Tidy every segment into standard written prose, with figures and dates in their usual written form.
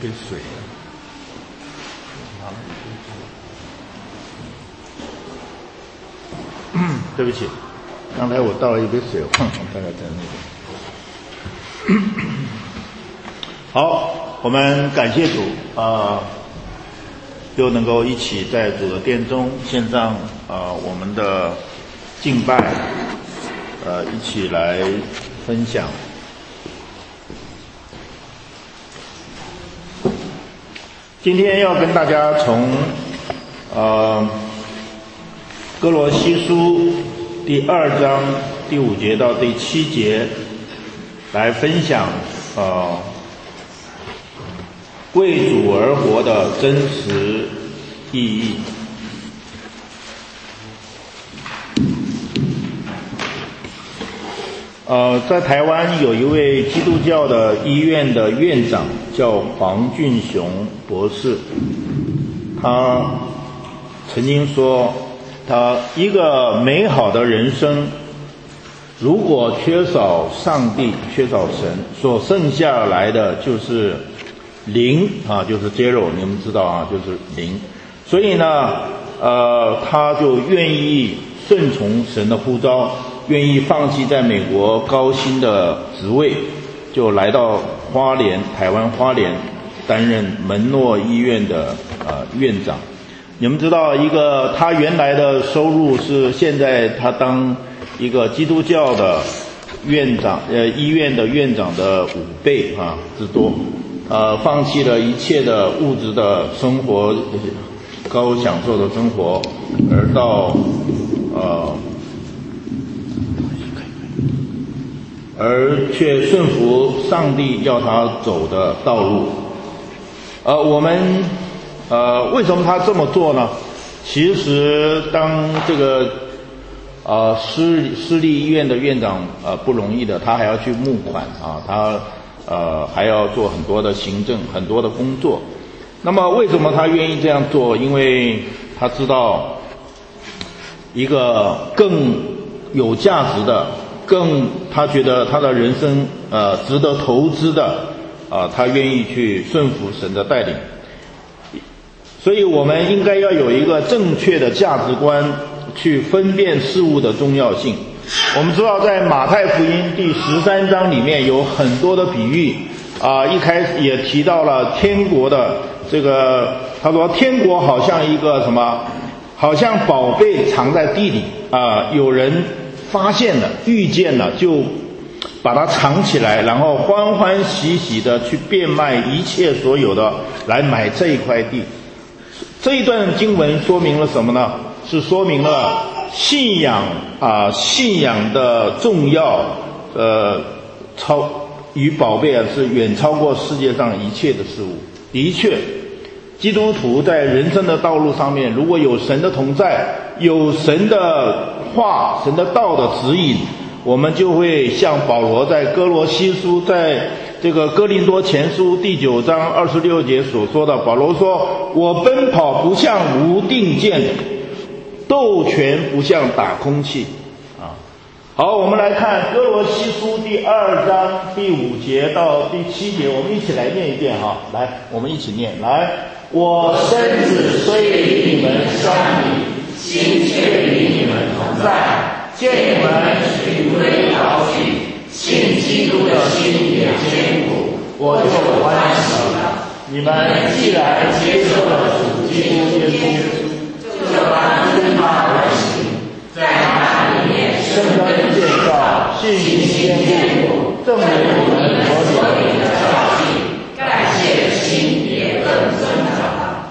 杯水。对不起，刚才我倒了一杯水，大概在那边。好，我们感谢主又能够一起在主的殿中献上我们的敬拜，一起来分享。今天要跟大家从哥罗西书第2章第5节到第7节来分享为主而活的真实意义。在台湾有一位基督教的医院的院长叫黄俊雄博士，他曾经说，他一个美好的人生，如果缺少上帝，缺少神，所剩下来的就是零就是 zero， 你们知道就是零。所以呢，他就愿意顺从神的呼召，愿意放弃在美国高薪的职位，就来到花莲，台湾花莲担任门诺医院的院长。你们知道，他原来的收入是现在他当一个基督教的院长医院的院长的5倍之多。放弃了一切的物质的生活，高享受的生活，而却顺服上帝要他走的道路。我们为什么他这么做呢？其实当这个私立医院的院长不容易的，他还要去募款他还要做很多的行政，很多的工作。那么为什么他愿意这样做？因为他知道一个更有价值的，他觉得他的人生值得投资的他愿意去顺服神的带领。所以我们应该要有一个正确的价值观去分辨事物的重要性。我们知道在马太福音第13章里面有很多的比喻一开始也提到了天国的这个，他说天国好像一个什么，好像宝贝藏在地里有人发现了遇见了，就把它藏起来，然后欢欢喜喜的去变卖一切所有的来买这一块地。这一段经文说明了什么呢？是说明了信仰的重要与宝贝是远超过世界上一切的事物。的确，基督徒在人生的道路上面，如果有神的同在，有神的话、神的道的指引，我们就会像保罗在哥罗西书，在这个哥林多前书第9章26节所说的，保罗说，我奔跑不像无定见，斗拳不像打空气好，我们来看哥罗西书第2章第5节到第7节，我们一起来念一遍来，我们一起念。来，我身子虽与你们相离，心却与你们同在，见你们循规蹈矩，信基督的心也坚固，我就欢喜了。你们既然接受了主基督耶稣，就按遵他而行，在他里面生根建造，信心坚固，正如你们所领的教训，感谢的心也更增长。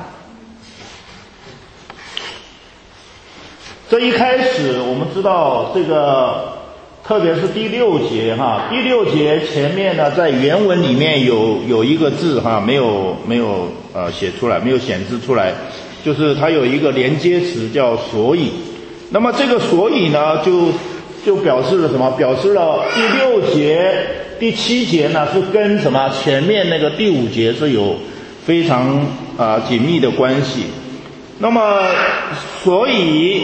这一开始我们知道这个，特别是第6节第6节前面呢，在原文里面有一个字没有写出来，没有显示出来，就是它有一个连接词叫所以。那么这个所以呢，就表示了什么？表示了第6节、第7节呢是跟什么？前面那个第5节是有非常紧密的关系。那么所以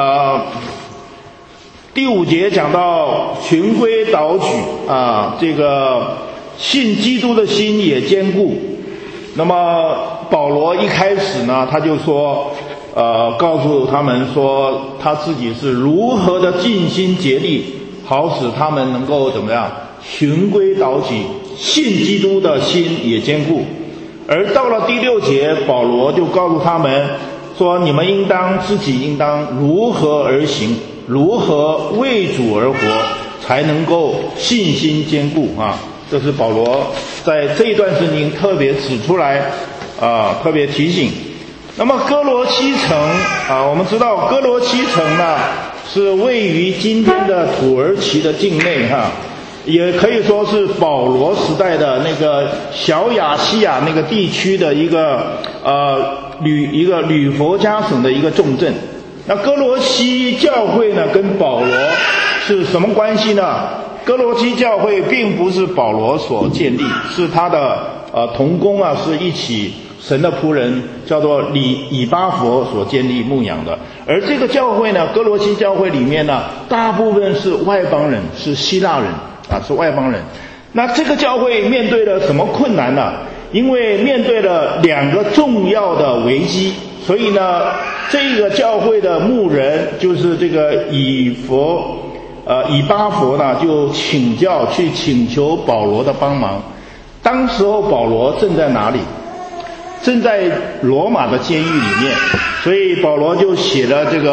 第5节讲到循规蹈矩这个信基督的心也坚固， 那么保罗一开始呢，他就说，告诉他们说他自己是如何的尽心竭力，好使他们能够怎么样循规蹈矩，信基督的心也坚固。而到了第6节，保罗就告诉他们说，你们应当如何而行，如何为主而活，才能够信心坚固啊。这是保罗在这一段圣经特别指出来特别提醒。那么哥罗西城我们知道哥罗西城呢是位于今天的土耳其的境内也可以说是保罗时代的那个小亚细亚那个地区的一个吕佛加省的一个重镇。那哥罗西教会呢跟保罗是什么关系呢？哥罗西教会并不是保罗所建立，是他的同工是一起神的仆人叫做以巴弗所建立牧养的。而这个教会呢，哥罗西教会里面呢，大部分是外邦人，是希腊人是外邦人。那这个教会面对了什么困难呢？因为面对了2个重要的危机，所以呢，这个教会的牧人就是这个以巴弗呢，就请求保罗的帮忙。当时候保罗正在哪里？正在罗马的监狱里面，所以保罗就写了这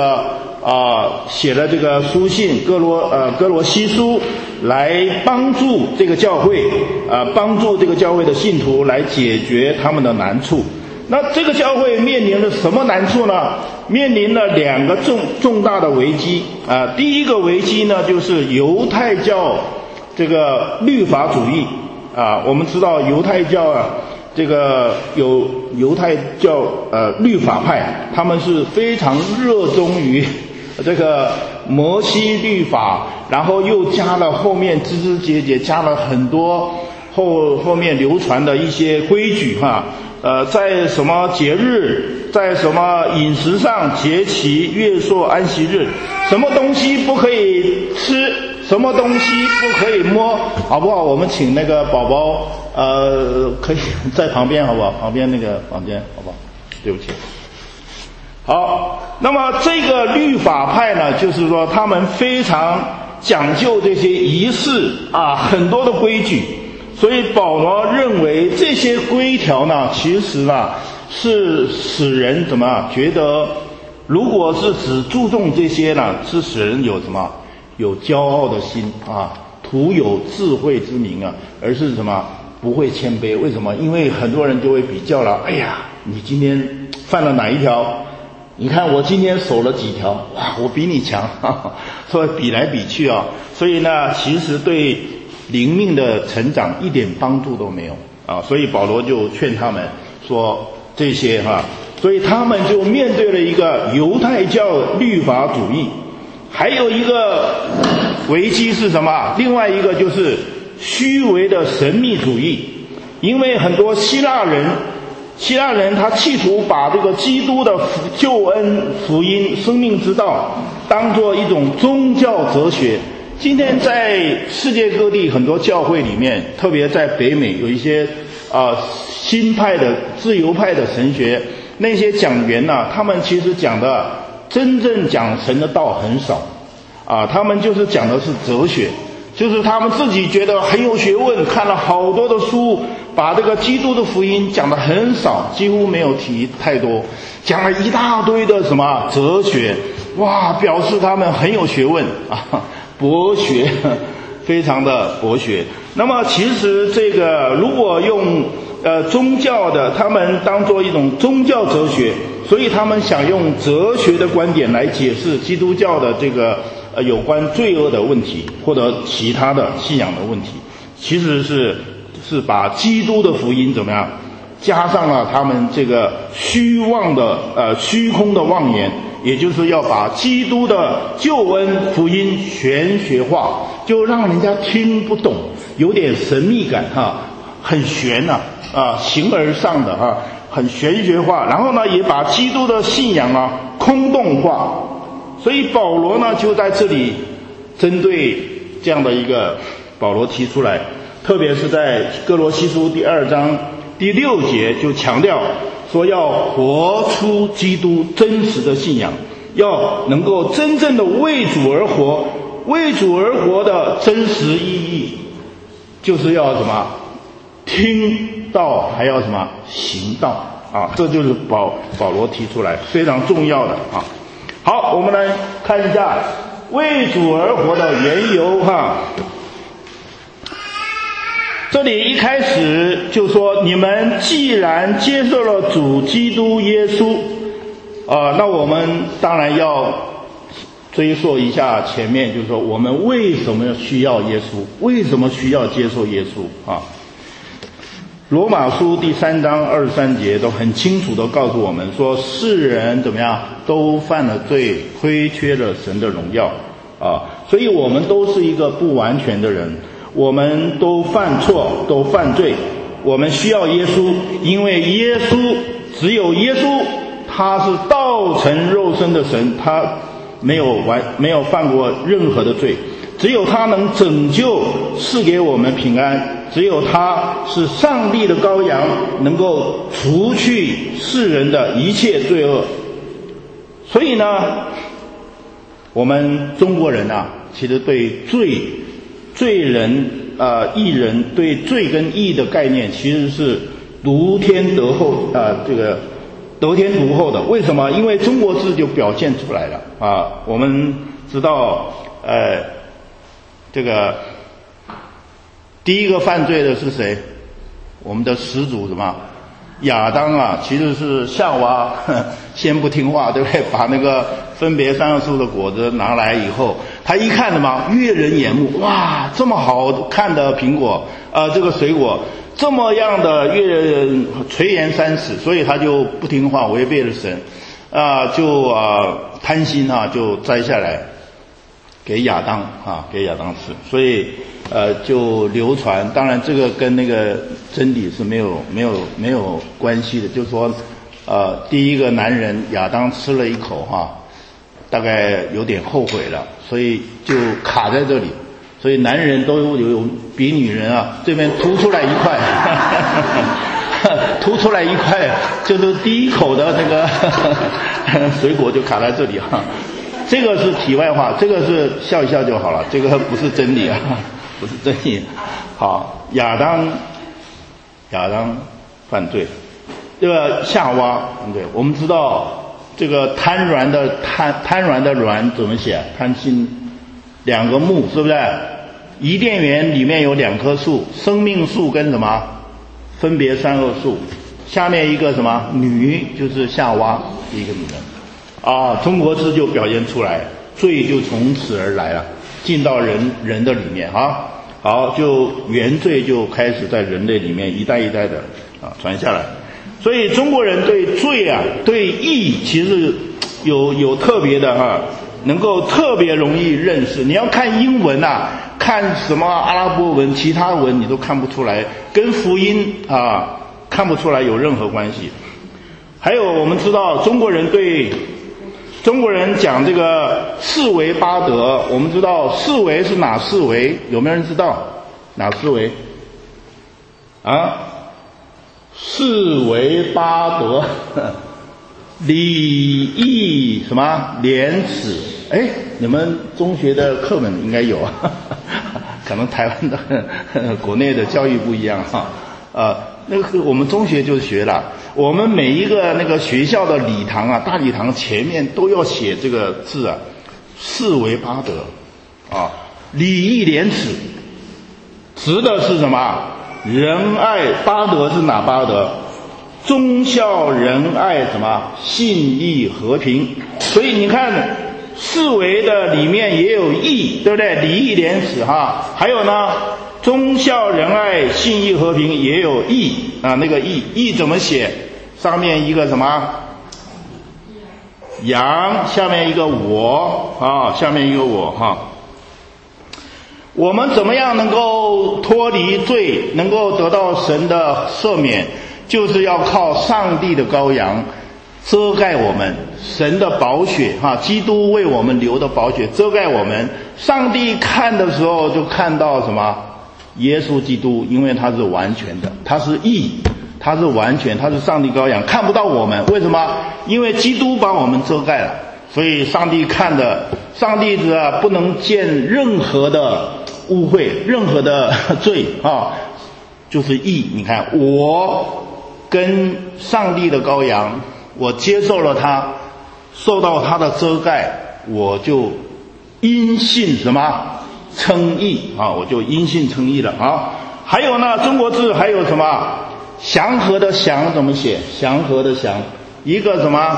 个书信哥罗西书，来帮助这个教会的信徒来解决他们的难处。那这个教会面临了什么难处呢？面临了2个重大的危机第一个危机呢，就是犹太教这个律法主义我们知道犹太教这个有犹太教律法派，他们是非常热衷于这个摩西律法，然后又加了后面枝节加了很多后面流传的一些规矩在什么节日，在什么饮食上，节期、月朔、安息日，什么东西不可以吃，什么东西不可以摸，好不好？我们请那个宝宝可以在旁边好不好？旁边那个房间好不好？对不起。好，那么这个律法派呢，就是说他们非常讲究这些仪式很多的规矩。所以保罗认为这些规条呢，其实是使人怎么觉得，如果是只注重这些呢，是使人有骄傲的心徒有智慧之名而是不会谦卑。为什么？因为很多人就会比较了，哎呀，你今天犯了哪一条？你看我今天守了几条，哇，我比你强所以比来比去所以呢，其实对灵命的成长一点帮助都没有所以保罗就劝他们说这些所以他们就面对了一个犹太教律法主义。还有一个危机是什么？另外一个就是虚伪的神秘主义。因为很多希腊人他企图把这个基督的救恩福音生命之道当作一种宗教哲学。今天在世界各地很多教会里面，特别在北美有一些新派的自由派的神学，那些讲员他们其实讲的真正讲神的道很少他们就是讲的是哲学，就是他们自己觉得很有学问，看了好多的书，把这个基督的福音讲得很少，几乎没有提太多，讲了一大堆的什么哲学，哇，表示他们很有学问博学，非常的博学。那么其实这个如果用宗教的他们当作一种宗教哲学，所以他们想用哲学的观点来解释基督教的这个有关罪恶的问题或者其他的信仰的问题，其实是把基督的福音怎么样加上了他们这个虚空的妄言，也就是要把基督的救恩福音玄学化，就让人家听不懂，有点神秘感很玄形而上的很玄学化，然后呢也把基督的信仰空洞化。所以保罗呢就在这里针对这样的一个保罗提出来，特别是在哥罗西书第2章第6节就强调说要活出基督真实的信仰，要能够真正的为主而活。为主而活的真实意义就是要什么？听道还要什么？行道啊！这就是保罗提出来非常重要的啊。好，我们来看一下为主而活的缘由哈。这里一开始就说，你们既然接受了主基督耶稣，那我们当然要追溯一下前面，就是说我们为什么需要耶稣，为什么需要接受耶稣啊？罗马书第3章23节都很清楚地告诉我们说，世人怎么样都犯了罪，亏缺了神的荣耀啊，所以我们都是一个不完全的人，我们都犯错，都犯罪，我们需要耶稣，因为耶稣，只有耶稣，他是道成肉身的神，他没有犯过任何的罪，只有他能拯救，赐给我们平安，只有他是上帝的羔羊，能够除去世人的一切罪恶。所以呢，我们中国人啊，其实对罪人义人，对罪跟义的概念其实是得天独厚的。为什么？因为中国字就表现出来了啊。我们知道这个第一个犯罪的是谁？我们的始祖什么？亚当啊，其实是夏娃先不听话，对不对？把那个分别善恶树的果子拿来以后，他一看什么，悦人眼目，哇，这么好看的苹果，这个水果这么样的垂涎三尺，所以他就不听话，违背了神，贪心就摘下来给亚当吃，所以就流传。当然这个跟那个真理是没有关系的，就是说第一个男人亚当吃了一口大概有点后悔了，所以就卡在这里。所以男人都有比女人这边凸出来一块凸出来一块，就是第一口的这个水果就卡在这里这个是题外话，这个是笑一笑就好了，这个不是真理不是真理。好，亚当犯罪，这个夏娃，对，我们知道这个贪婪的卵怎么写？贪心，两个木，是不是？伊甸园里面有2棵树，生命树跟什么？分别善恶树。下面一个什么？女，就是夏娃，一个女人。中国字就表现出来，罪就从此而来了，进到人的里面好，就原罪就开始在人类里面一代一代的传下来。所以中国人对罪对义其实有特别的能够特别容易认识。你要看英文看什么阿拉伯文，其他文你都看不出来，跟福音看不出来有任何关系。还有我们知道中国人讲这个四维八德，我们知道四维是哪四维？有没有人知道哪四维？四维八德，礼义什么廉耻？你们中学的课本应该有可能台湾的国内的教育不一样那个我们中学就学了，我们每一个那个学校的礼堂大礼堂前面都要写这个字四维八德礼义廉耻，指的是什么？仁爱。八德是哪八德？忠孝仁爱什么？信义和平。所以你看四维的里面也有义，对不对？礼义廉耻还有呢，忠孝仁爱信义和平也有义那个义怎么写？上面一个什么？羊，下面一个我下面一个我我们怎么样能够脱离罪，能够得到神的赦免？就是要靠上帝的羔羊遮盖我们，神的宝血基督为我们流的宝血遮盖我们。上帝看的时候就看到什么？耶稣基督，因为他是完全的，他是义， 他是完全，他是上帝羔羊，看不到我们。为什么？因为基督把我们遮盖了，所以上帝看的，上帝不能见任何的污秽，任何的罪啊，就是义。你看，我跟上帝的羔羊，我接受了他，受到他的遮盖，我就因信什么称义啊，我就因信称义了啊。还有呢，中国字还有什么？祥和的祥怎么写？祥和的祥，一个什么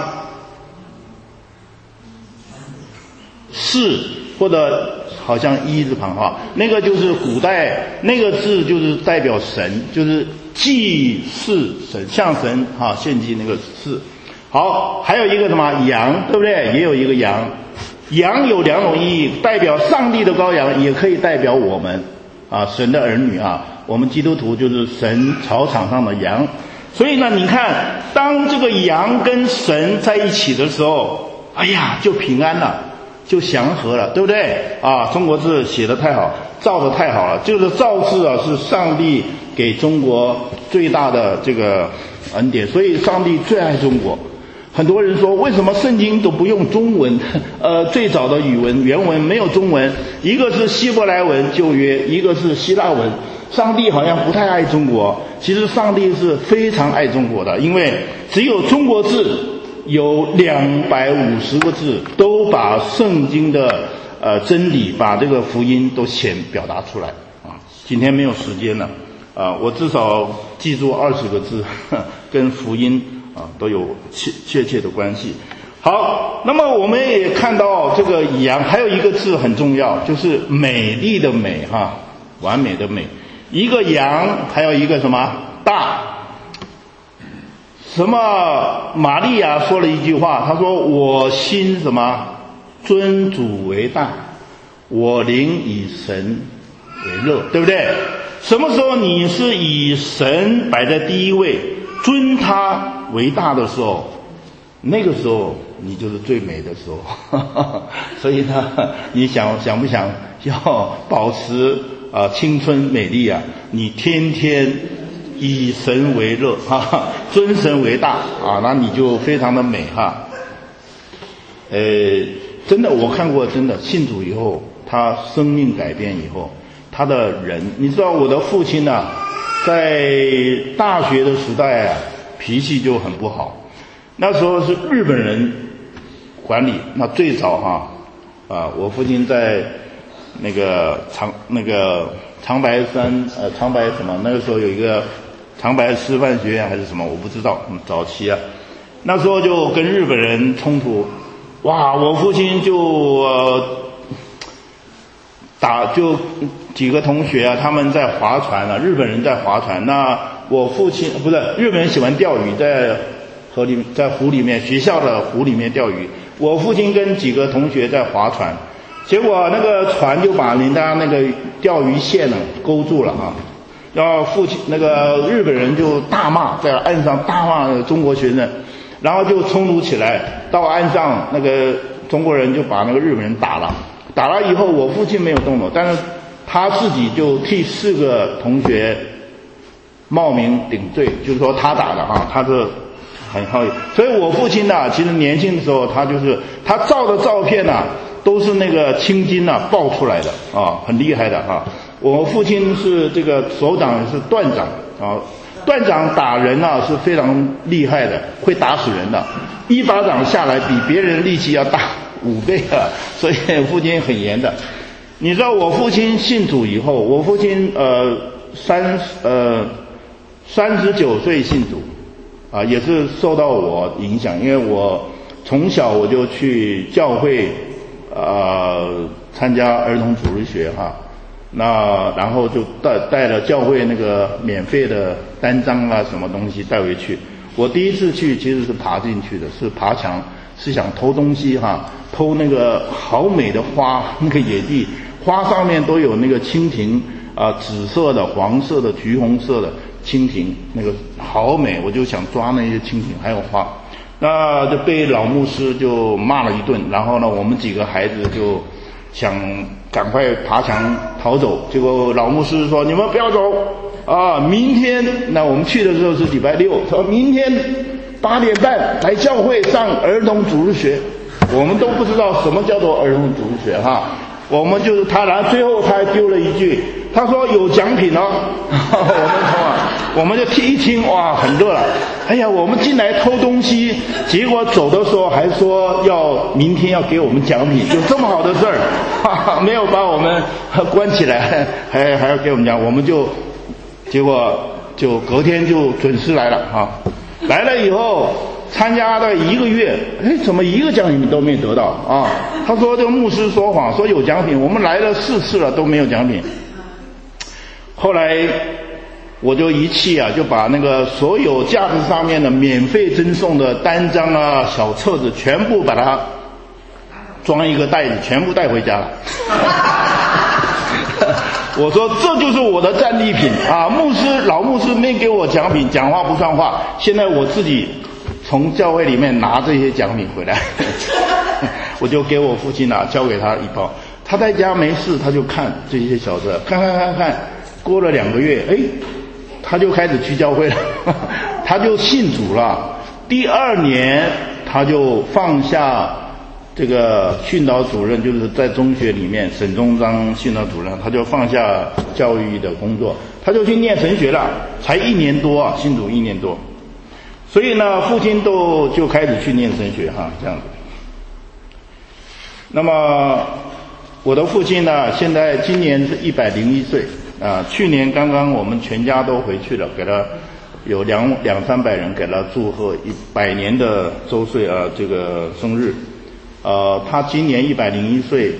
是，或者好像一字旁哈，那个就是古代那个字就是代表神，就是祭祀神，向神献祭那个祀。好，还有一个什么羊，对不对？也有一个羊，羊有两种意义，代表上帝的羔羊，也可以代表我们神的儿女啊。我们基督徒就是神草场上的羊。所以呢，你看当这个羊跟神在一起的时候，哎呀，就平安了，就祥和了，对不对啊？中国字写得太好，造得太好了。这个造字是上帝给中国最大的这个恩典，所以上帝最爱中国。很多人说，为什么圣经都不用中文？最早的语文原文没有中文，一个是希伯来文旧约，一个是希腊文。上帝好像不太爱中国，其实上帝是非常爱中国的，因为只有中国字有250个字，都把圣经的真理，把这个福音都表达出来啊。今天没有时间了我至少记住20个字，跟福音都有确切的关系。好，那么我们也看到这个羊还有一个字很重要，就是美丽的美完美的美。一个羊，还有一个什么大？什么？玛利亚说了一句话，她说：“我心什么尊主为大，我灵以神为乐，对不对？什么时候你是以神摆在第一位，尊他为大的时候，那个时候你就是最美的时候。所以呢，你想不想要保持青春美丽啊？你天天以神为乐尊神为大那你就非常的美真的，我看过，真的信主以后，他生命改变以后，他的人，你知道我的父亲呢，在大学的时代脾气就很不好。那时候是日本人管理，那最早我父亲在那个长白山长白什么，那个时候有一个长白师范学院还是什么，我不知道，早期那时候就跟日本人冲突，哇，我父亲就就几个同学他们在划船日本人在划船，那我父亲不是日本人喜欢钓鱼，在湖里面，学校的湖里面钓鱼，我父亲跟几个同学在划船，结果那个船就把人家那个钓鱼线勾住了然后父亲那个日本人就大骂，在岸上大骂中国学生，然后就冲突起来，到岸上那个中国人就把那个日本人打了以后，我父亲没有动手，但是他自己就替4个同学冒名顶罪，就是说他打的他是很好。所以我父亲其实年轻的时候，他照的照片都是那个青筋爆出来的很厉害的我父亲是这个首长是段长段长打人是非常厉害的，会打死人的，一巴掌下来比别人力气要大5倍所以父亲很严的。你知道我父亲信主以后，我父亲39岁信主也是受到我影响，因为我从小我就去教会参加儿童主日学那然后就带了教会那个免费的单张什么东西带回去。我第一次去其实是爬进去的，是爬墙，是想偷东西偷那个好美的花，那个野地花上面都有那个蜻蜓紫色的、黄色的、橘红色的蜻蜓，那个好美，我就想抓那些蜻蜓还有花。那就被老牧师就骂了一顿，然后呢我们几个孩子就想赶快爬墙逃走，结果老牧师说你们不要走明天，那我们去的时候是礼拜六，说明天8点半来教会上儿童主日学。我们都不知道什么叫做儿童主日学哈，我们就是他，然后最后他还丢了一句，他说有奖品哦。我们就一听，哇，很热了。哎呀，我们进来偷东西，结果走的时候还说明天要给我们奖品，有这么好的事儿，没有把我们关起来，还要给我们讲，我们结果就隔天就准时来了哈。来了以后参加了1个月，怎么一个奖品都没得到啊？他说这个牧师说谎，说有奖品，我们来了4次了都没有奖品。后来我就一气啊，就把那个所有架子上面的免费赠送的单张啊、小册子全部把它装一个袋子，全部带回家了。我说这就是我的战利品啊！老牧师没给我奖品，讲话不算话。现在我自己从教会里面拿这些奖品回来，我就给我父亲交给他1包。他在家没事，他就看这些小子，看。过了2个月，他就开始去教会了，他就信主了。第2年，他就放下这个训导主任，就是在中学里面沈宗章训导主任，他就放下教育的工作，他就去念神学了，才1年多啊，信主1年多。所以呢，父亲就开始去念神学哈，这样子。那么我的父亲呢，现在今年是101岁啊，去年刚刚我们全家都回去了，给他有200-300人给他祝贺100年的周岁啊，这个生日。他今年101岁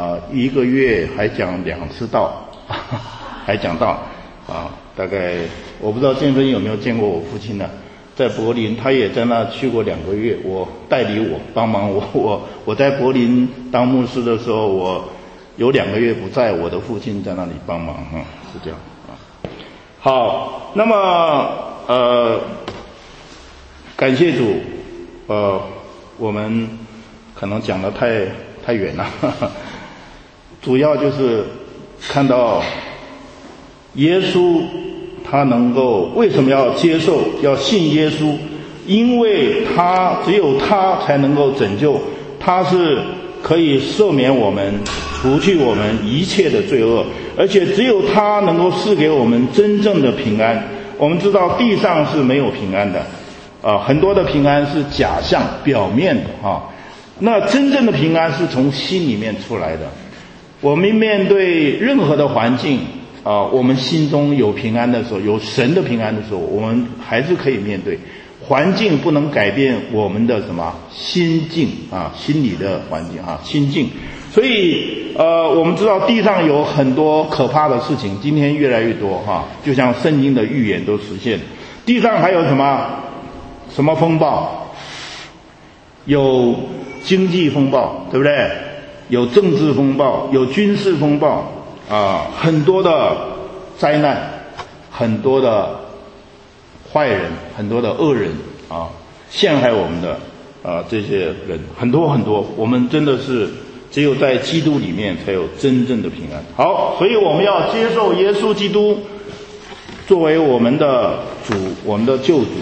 ，1个月还讲2次道，还讲道啊。大概我不知道建芬有没有见过我父亲呢？在柏林，他也在那去过2个月，我代理帮忙我在柏林当牧师的时候，我有2个月不在，我的父亲在那里帮忙是这样啊。好，那么感谢主，我们可能讲得太远了，主要就是看到耶稣他能够为什么要接受要信耶稣，因为只有他才能够拯救，他是可以赦免我们，除去我们一切的罪恶，而且只有他能够赐给我们真正的平安。我们知道地上是没有平安的很多的平安是假象表面的那真正的平安是从心里面出来的。我们面对任何的环境我们心中有平安的时候，有神的平安的时候，我们还是可以面对。环境不能改变我们的心境心理的环境心境。所以我们知道地上有很多可怕的事情，今天越来越多就像圣经的预言都实现。地上还有什么风暴？有经济风暴，对不对？有政治风暴，有军事风暴很多的灾难，很多的坏人，很多的恶人陷害我们的这些人很多很多。我们真的是只有在基督里面才有真正的平安。好，所以我们要接受耶稣基督作为我们的主，我们的救主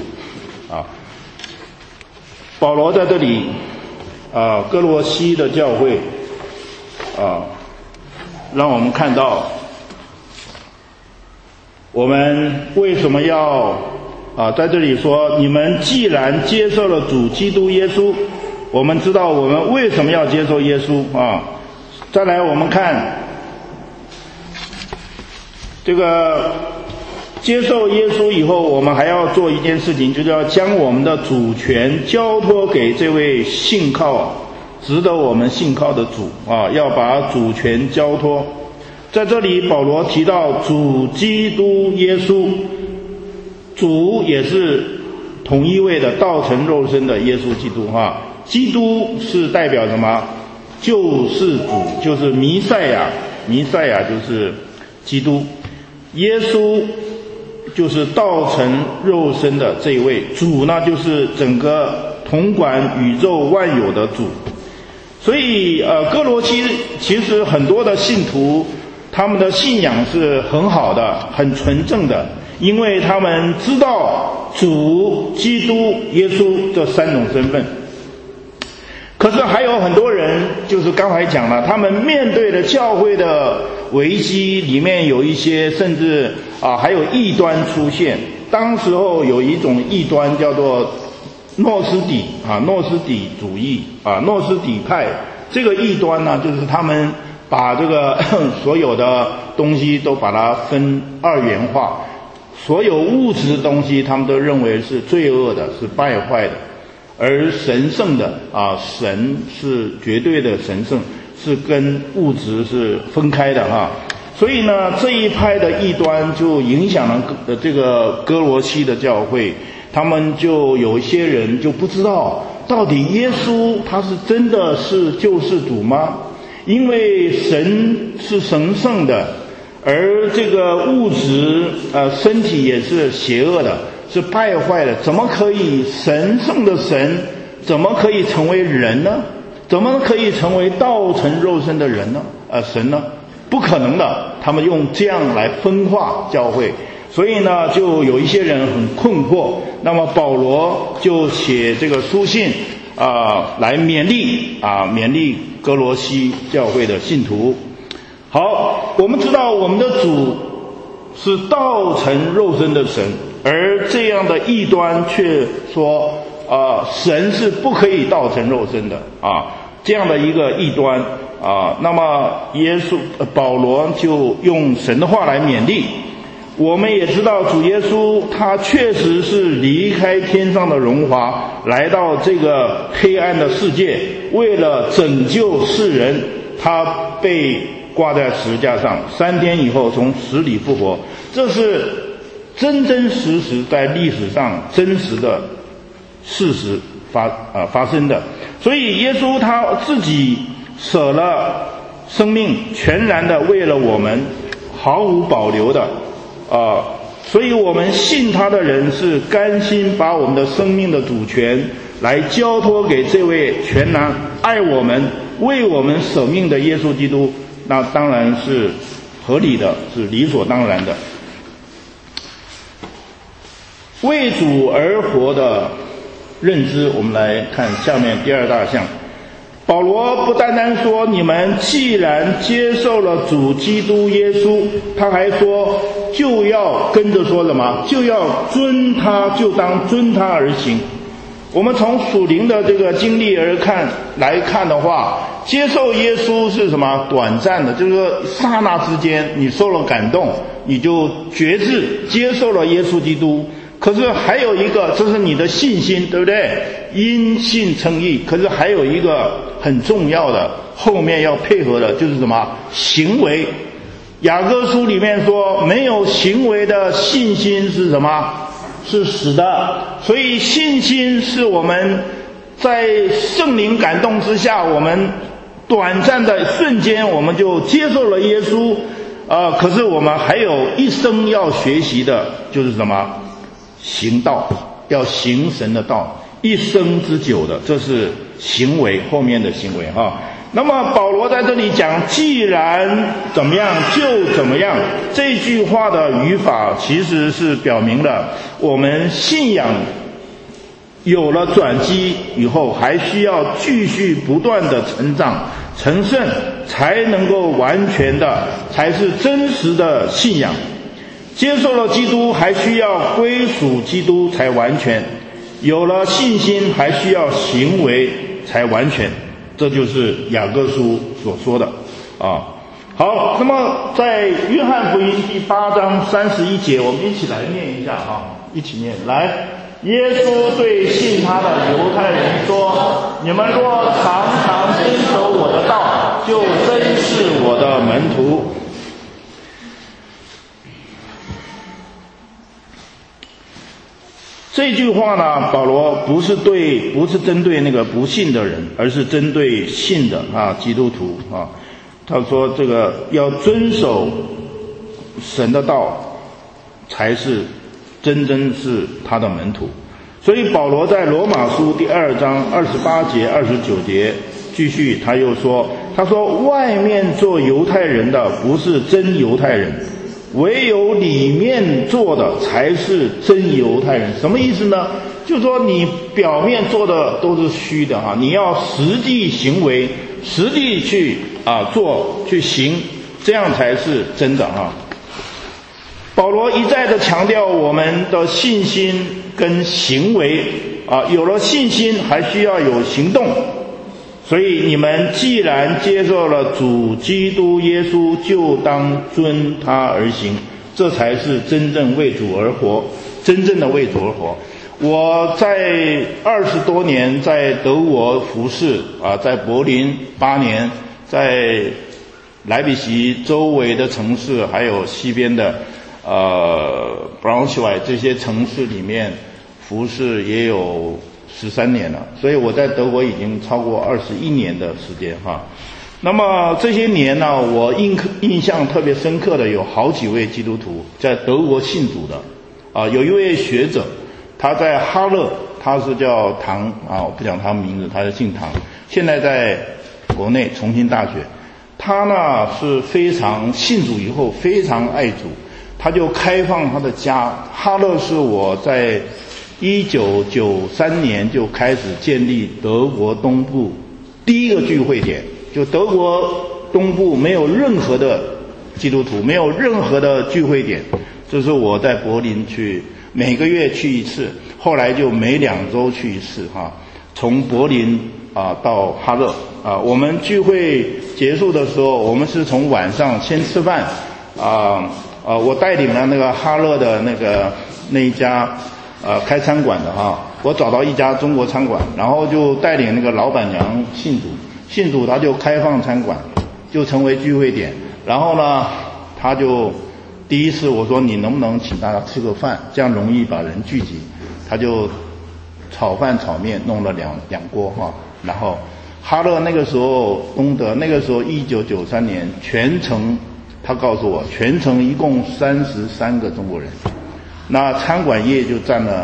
保罗在这里哥罗西的教会让我们看到我们为什么要在这里说，你们既然接受了主基督耶稣，我们知道我们为什么要接受耶稣再来我们看这个接受耶稣以后，我们还要做一件事情，就是要将我们的主权交托给这位信靠值得我们信靠的主要把主权交托。在这里保罗提到主基督耶稣，主也是同一位的道成肉身的耶稣基督基督是代表什么？救世主，就是弥赛亚，弥赛亚就是基督，耶稣就是道成肉身的这一位，主呢就是整个统管宇宙万有的主。所以哥罗西其实很多的信徒他们的信仰是很好的，很纯正的，因为他们知道主、基督、耶稣这三种身份。可是还有很多人，就是刚才讲了，他们面对的教会的危机里面有一些甚至还有异端出现。当时候有一种异端叫做诺斯底主义诺斯底派。这个异端呢，就是他们把这个所有的东西都把它分二元化，所有物质的东西他们都认为是罪恶的，是败坏的，而神圣的神是绝对的神圣，是跟物质是分开的所以呢，这一派的异端就影响了这个哥罗西的教会，他们就有一些人就不知道到底耶稣他是真的是救世主吗？因为神是神圣的，而这个物质身体也是邪恶的，是败坏的，怎么可以神圣的神怎么可以成为人呢？怎么可以成为道成肉身的人呢？神呢？不可能的，他们用这样来分化教会，所以呢，就有一些人很困惑。那么保罗就写这个书信来勉励哥罗西教会的信徒。好，我们知道我们的主是道成肉身的神，而这样的异端却说神是不可以道成肉身的这样的一个异端那么保罗就用神的话来勉励。我们也知道主耶稣他确实是离开天上的荣华，来到这个黑暗的世界，为了拯救世人，他被挂在十字架上，3天以后从死里复活，这是真真实实在历史上真实的事实发生的。所以耶稣他自己舍了生命，全然的为了我们，毫无保留的所以我们信他的人是甘心把我们的生命的主权来交托给这位全然爱我们、为我们舍命的耶稣基督，那当然是合理的，是理所当然的。为主而活的认知，我们来看下面第二大项。保罗不单单说你们既然接受了主基督耶稣，他还说就要跟着说什么？就要遵他，就当遵他而行。我们从属灵的这个经历来看的话，接受耶稣是什么？短暂的，就是说刹那之间你受了感动，你就决志接受了耶稣基督。可是还有一个，这是你的信心，对不对？因信称义。可是还有一个很重要的，后面要配合的就是什么？行为。雅各书里面说，没有行为的信心是什么？是死的。所以信心是我们在圣灵感动之下，我们短暂的瞬间我们就接受了耶稣可是我们还有一生要学习的就是什么？行道，要行神的道，一生之久的，这是行为，后面的行为那么保罗在这里讲既然怎么样就怎么样，这句话的语法其实是表明了我们信仰有了转机以后，还需要继续不断的成长成圣，才能够完全的，才是真实的信仰。接受了基督，还需要归属基督才完全，有了信心还需要行为才完全，这就是雅各书所说的好，那么在约翰福音第8章31节，我们一起来念一下一起念来。耶稣对信他的犹太人说，你们若常常遵守我的道，就真是我的门徒。这句话呢，保罗不是针对那个不信的人，而是针对信的基督徒他说这个要遵守神的道，才是真正是他的门徒。所以保罗在罗马书第2章28节29节继续他又说， 他说外面做犹太人的不是真犹太人，唯有里面做的才是真犹太人。什么意思呢？就是说你表面做的都是虚的啊，你要实际行为，实际去做去行，这样才是真的啊。保罗一再的强调我们的信心跟行为有了信心还需要有行动，所以你们既然接受了主基督耶稣，就当遵他而行，这才是真正为主而活，真正的为主而活。我在20多年在德国服侍在柏林8年，在莱比锡周围的城市，还有西边的Braunschweig 这些城市里面服侍也有13年了，所以我在德国已经超过21年的时间哈。那么这些年呢，我印象特别深刻的有好几位基督徒在德国信主的有一位学者，他在哈勒，他是叫唐我不讲他名字，他是姓唐，现在在国内重庆大学。他呢是非常信主以后非常爱主，他就开放他的家。哈勒是我在1993年就开始建立德国东部第一个聚会点，就德国东部没有任何的基督徒，没有任何的聚会点，这是我在柏林去每个月去一次，后来就每2周去一次从柏林到哈勒我们聚会结束的时候，我们是从晚上先吃饭我带领了那个哈勒的那一家开餐馆的我找到一家中国餐馆，然后就带领那个老板娘信主他就开放餐馆，就成为聚会点。然后呢他就第一次我说你能不能请大家吃个饭，这样容易把人聚集，他就炒饭炒面弄了两锅然后哈勒那个时候东德那个时候1993年全城，他告诉我全城一共33个中国人，那餐馆业就占了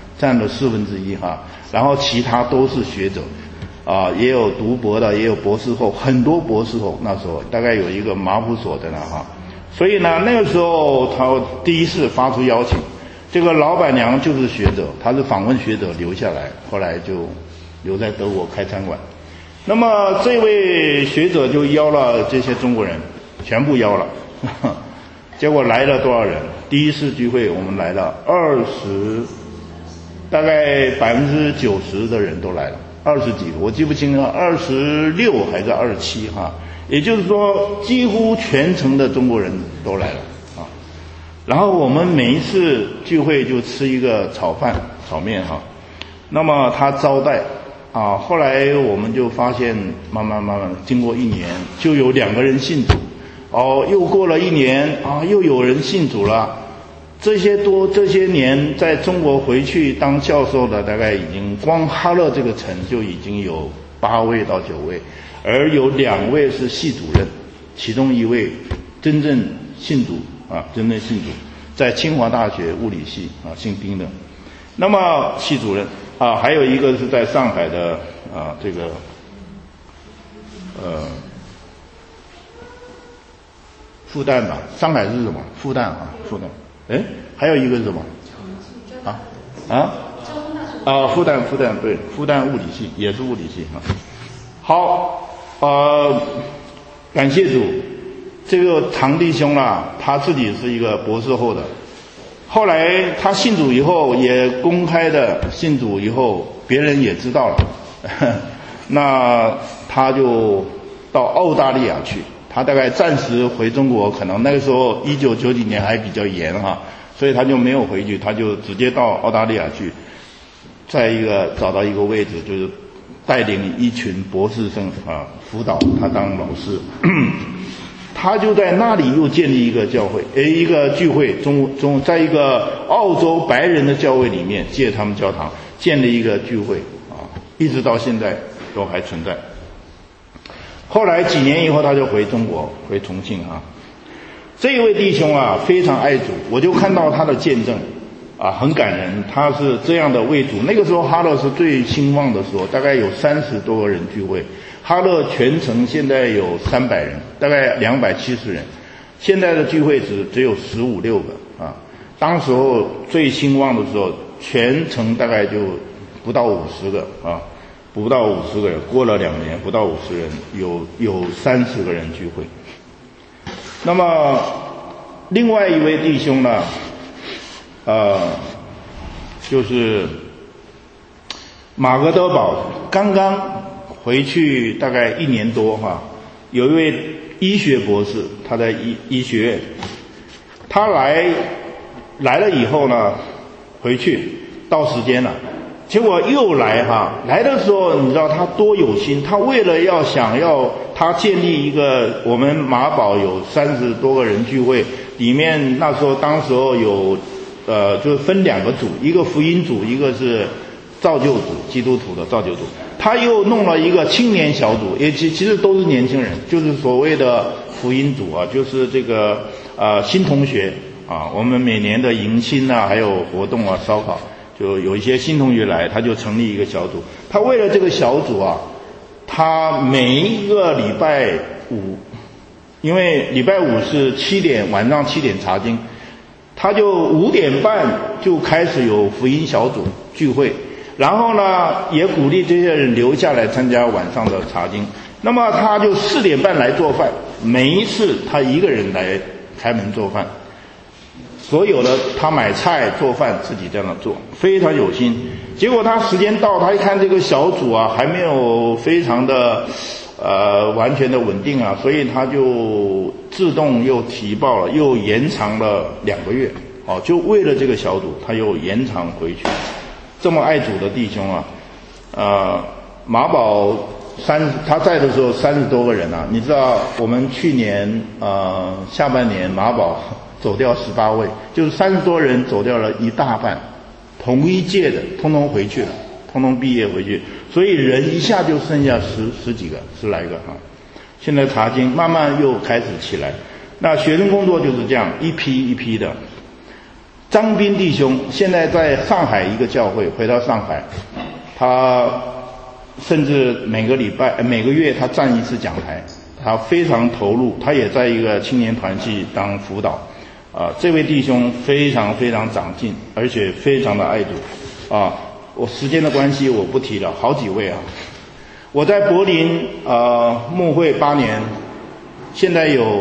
1/4然后其他都是学者也有读博的，也有博士后，很多博士后，那时候大概有一个马普所的所以呢那个时候他第一次发出邀请，这个老板娘就是学者，她是访问学者留下来，后来就留在德国开餐馆。那么这位学者就邀了这些中国人，全部邀了结果来了多少人？第一次聚会我们来了大概90%的人都来了，20几个我记不清了，26还是27也就是说几乎全城的中国人都来了然后我们每一次聚会就吃一个炒饭炒面那么他招待后来我们就发现慢慢经过1年就有2个人信主又过了1年又有人信主了。这些年在中国回去当教授的，大概已经光哈勒这个城就已经有8位到9位，而有2位是系主任，其中1位真正信主在清华大学物理系姓丁的。那么系主任还有一个是在上海的这个复旦吧，上海是什么？复旦还有一个是什么？复旦对，复旦物理系也是物理系好，感谢主，这个唐弟兄他自己是一个博士后的，后来他信主以后也公开的信主以后，别人也知道了那他就到澳大利亚去，他大概暂时回中国，可能那个时候1990几年还比较严所以他就没有回去，他就直接到澳大利亚去，找到一个位置，就是带领一群博士生辅导他当老师他就在那里又建立一个教会一个聚会，在一个澳洲白人的教会里面，借他们教堂建立一个聚会一直到现在都还存在。后来几年以后他就回中国，回重庆这一位弟兄非常爱主，我就看到他的见证很感人，他是这样的为主。那个时候哈勒是最兴旺的时候，大概有30多个人聚会， 哈勒全城现在有300人，大概270人，现在的聚会只有15、16个啊。当时候最兴旺的时候，全城大概就不到50个啊，不到50个人。过了2年，不到50人，有30个人聚会。那么另外一位弟兄呢，就是马格德堡刚刚回去大概1年多哈，有一位医学博士，他在医学院，他来了以后呢，回去到时间了，结果又来哈，来的时候你知道他多有心，他为了想要他建立一个，我们马堡有30多个人聚会，里面当时候有就是分2个组，一个福音组，一个是造就组，基督徒的造就组。他又弄了一个青年小组，也其实都是年轻人，就是所谓的福音组啊，就是这个新同学啊，我们每年的迎新啊，还有活动啊，烧烤，就有一些新同学来，他就成立一个小组。他为了这个小组啊，他每一个礼拜五，因为礼拜五是晚上7点查经，他就5点半就开始有福音小组聚会，然后呢也鼓励这些人留下来参加晚上的查经。那么他就4点半来做饭，每一次他一个人来开门做饭，所有的他买菜做饭自己在那做，非常有心。结果他时间到，他一看这个小组啊还没有非常的完全的稳定啊，所以他就自动又提报了，又延长了2个月哦，就为了这个小组他又延长回去。这么爱主的弟兄啊，马堡他在的时候30多个人啊，你知道我们去年下半年马堡走掉18位，就是30多人走掉了一大半，同一届的通通回去了，通通毕业回去，所以人一下就剩下十几个10来个啊。现在查经慢慢又开始起来，那学生工作就是这样一批一批的。张斌弟兄现在在上海一个教会，回到上海，他甚至每个月他站一次讲台，他非常投入，他也在一个青年团契当辅导这位弟兄非常非常长进，而且非常的爱主我时间的关系我不提了，好几位啊。我在柏林牧会8年，现在有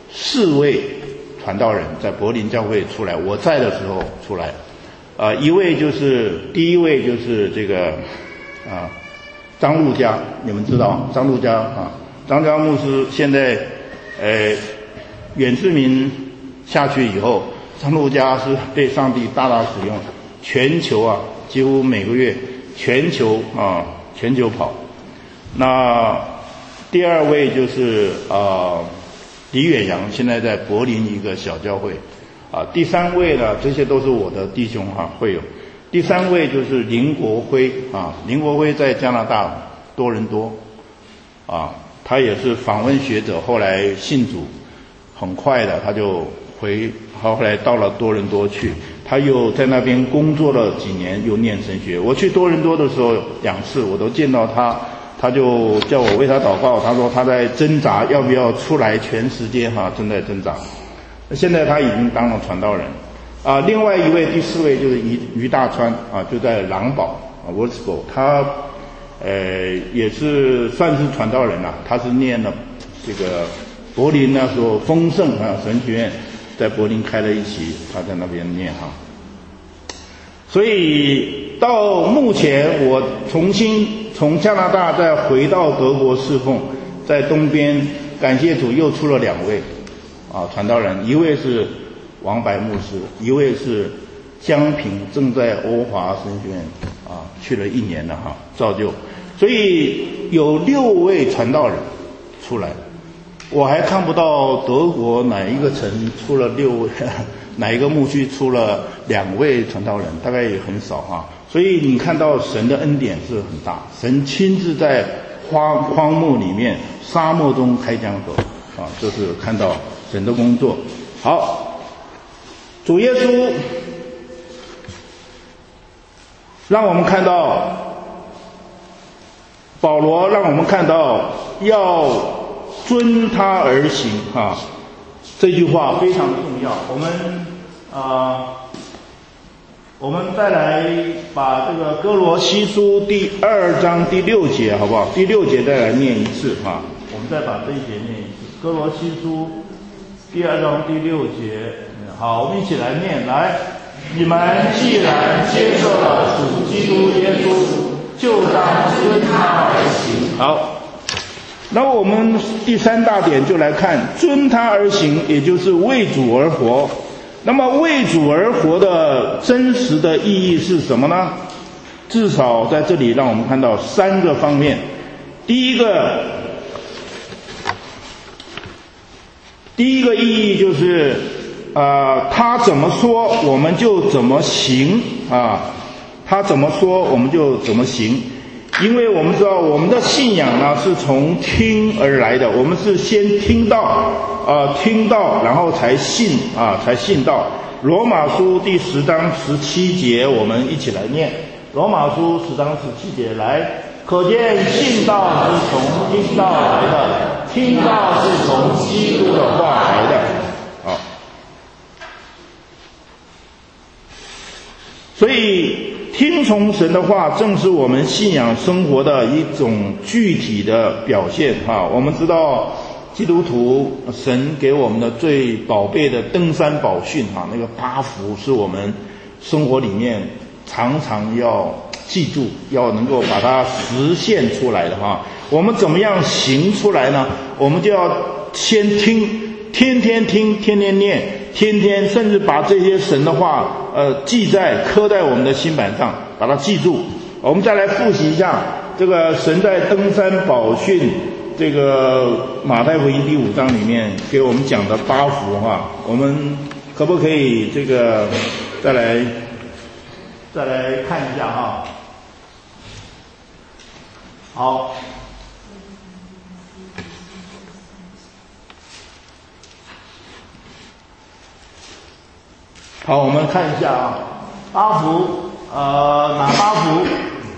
4位传道人在柏林教会出来，我在的时候出来第一位就是这个张路加，你们知道张路加张家牧师现在远志民下去以后，张路加是被上帝大大使用，全球几乎每个月全球跑。那第2位就是李远洋，现在在柏林一个小教会第3位呢，这些都是我的弟兄会友。第3位就是林国辉林国辉在加拿大多伦多他也是访问学者，后来信主，很快的他就后来到了多伦多去，他又在那边工作了几年，又念神学。我去多伦多的时候2次我都见到他，他就叫我为他祷告，他说他在挣扎要不要出来全世界正在挣扎。现在他已经当了传道人另外一位第4位就是于大川就在狼堡Würzburg， 他也是算是传道人他是念了这个柏林那时候丰盛神学院，在柏林开了一期，他在那边念所以到目前我重新从加拿大再回到德国侍奉，在东边感谢主又出了2位传道人，一位是王白牧师，一位是江平，正在欧华神学院去了1年了造就，所以有6位传道人出来。我还看不到德国哪一个城出了6位，哪一个牧区出了2位传道人，大概也很少所以你看到神的恩典是很大，神亲自在荒漠里面沙漠中开江河这是看到神的工作。好，主耶稣让我们看到保罗让我们看到要遵他而行啊，这句话非常的重要。我们再来把这个哥罗西书第2章第6节好不好？第6节再来念一次啊，我们再把这一节念一次。哥罗西书第2章第6节，好，我们一起来念。来，你们既然接受了主基督耶稣，就当遵他而行。好，那我们第3大点就来看遵他而行，也就是为主而活。那么为主而活的真实的意义是什么呢？至少在这里让我们看到3个方面。第一个意义就是他怎么说我们就怎么行啊，他怎么说我们就怎么行。因为我们知道我们的信仰呢是从听而来的，我们是先听到然后才信道。罗马书第10章17节，我们一起来念。罗马书10章17节，来，可见信道是从听道来的，听道是从基督的话来的。好，所以听从神的话正是我们信仰生活的一种具体的表现啊。我们知道基督徒神给我们的最宝贝的登山宝训啊，那个8福是我们生活里面常常要记住，要能够把它实现出来的哈。我们怎么样行出来呢？我们就要先听，天天听，天天念，天天甚至把这些神的话刻在我们的心板上，把它记住。我们再来复习一下这个神在登山宝训这个马太福音第5章里面给我们讲的8福哈，我们可不可以这个再来看一下哈？好，好，我们看一下啊，8福哪8福？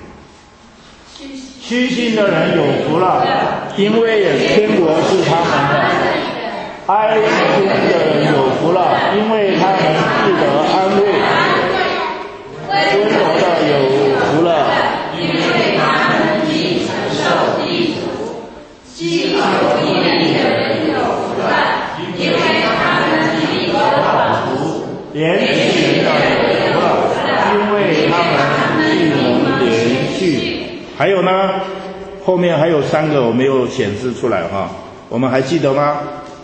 虚心的人有福了，因为天国是他们的；哀痛的人有福了，因为他们必得安慰；温柔的有福了，因为他们必承受地土；饥渴慕义的人有福了，因为他们必得饱足；怜悯人的有福了，因为他们必能连续。还有呢，后面还有3个我没有显示出来哈，我们还记得吗？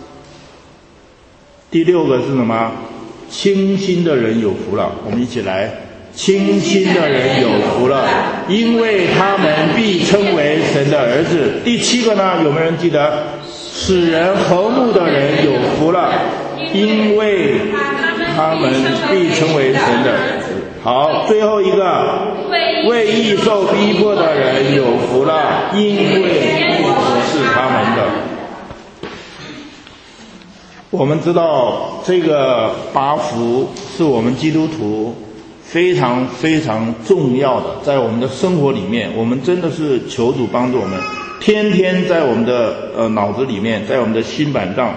第6个是什么？清心的人有福了，我们一起来，清心的人有福了，因为他们必称为神的儿子。第7个呢，有没有人记得？使人和睦的人有福了，因为他们必称为神的儿子。好，最后一个，为义受逼迫的人有福了，因为天国是他们的。我们知道这个8福是我们基督徒非常非常重要的，在我们的生活里面，我们真的是求主帮助我们，天天在我们的脑子里面，在我们的心板上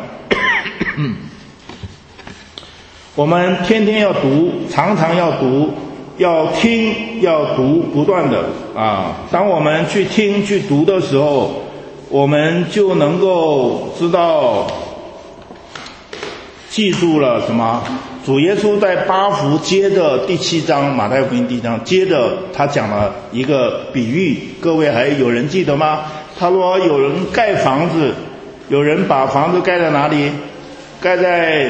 我们天天要读，常常要读，要听，要读，不断的啊。当我们去听去读的时候，我们就能够知道记住了什么？主耶稣在8福接着第7章马太福音第1章，接着他讲了一个比喻，各位还有人记得吗？他说有人盖房子，有人把房子盖在哪里？盖在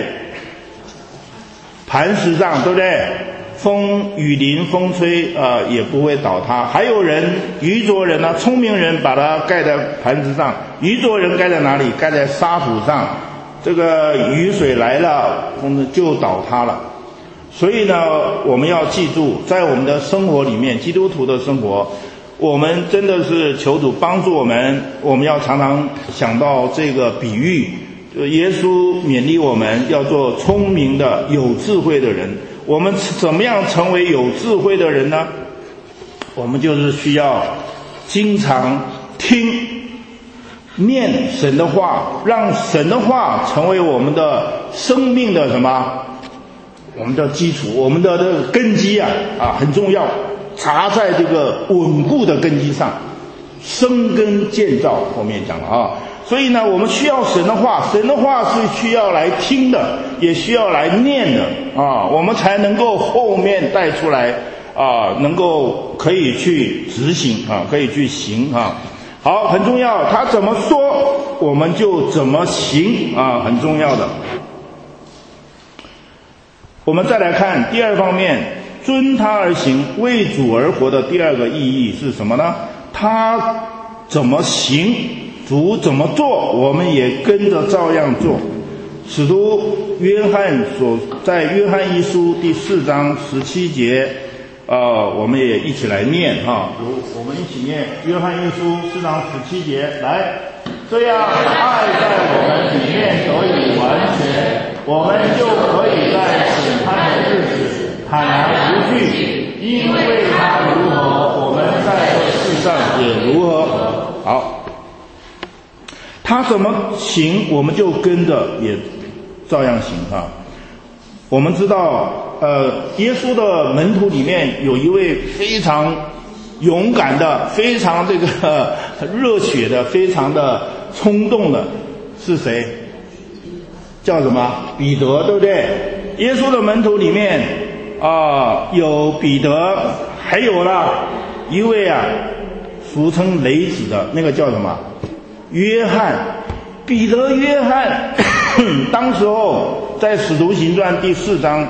磐石上，对不对？雨淋风吹也不会倒塌。还有人愚拙人呢，聪明人把它盖在磐石上，愚拙人盖在哪里？盖在沙土上，这个雨水来了就倒塌了。所以呢，我们要记住，在我们的生活里面，基督徒的生活，我们真的是求主帮助我们，我们要常常想到这个比喻，耶稣勉励我们要做聪明的有智慧的人。我们怎么样成为有智慧的人呢？我们就是需要经常听念神的话，让神的话成为我们的生命的什么？我们的基础，我们的这个根基啊，很重要，扎在这个稳固的根基上，生根建造。后面讲了啊，所以呢，我们需要神的话，神的话是需要来听的，也需要来念的啊，我们才能够后面带出来啊，能够可以去执行啊，可以去行啊。好，很重要，他怎么说我们就怎么行啊，很重要的。我们再来看第二方面，遵他而行，为主而活的第二个意义是什么呢？他怎么行，主怎么做，我们也跟着照样做。使徒约翰在约翰一书第4章17节，我们也一起来念哈，我们一起念约翰一书4章17节，来，这样爱在我们里面得以完全，我们就可以在审判的日子坦然无惧，因为他如何，我们在这世上也如何。好，他怎么行，我们就跟着也照样行啊。我们知道耶稣的门徒里面有一位非常勇敢的，非常这个热血的，非常的冲动的，是谁？叫什么？彼得，对不对？耶稣的门徒里面有彼得，还有了一位俗称雷子的那个叫什么？约翰。彼得、约翰当时候在使徒行传第4章